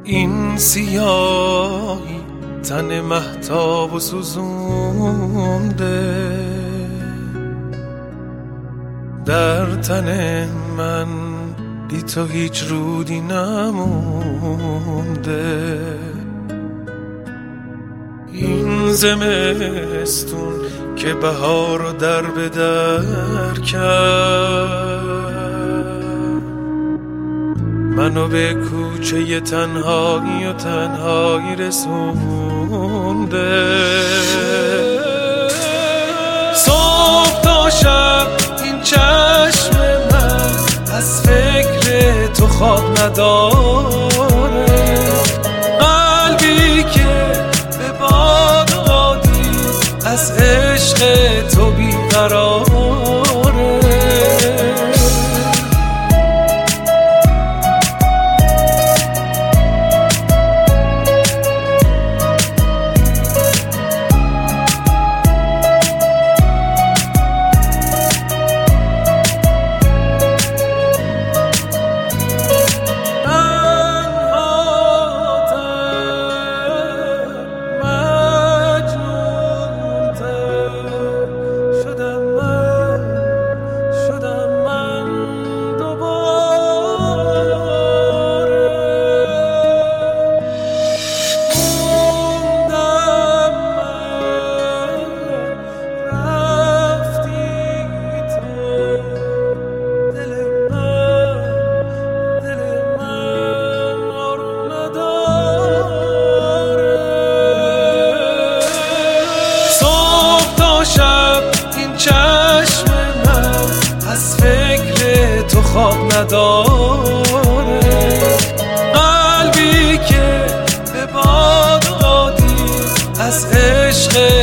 این سیاهی تن مهتاب و سوزونده، در تن من بی تو هیچ رودی نمونده. این زمستون که بهار رو در به در کرد، منو به کوچه تنهایی و تنهایی رسونده. صبح تا شب این چشم من از فکر تو خواب نداره، قلبی که به باد دادی از عشق تو بیقراره. چشم من از فکر تو خواب نداره، قلبی که به باد دادی از عشق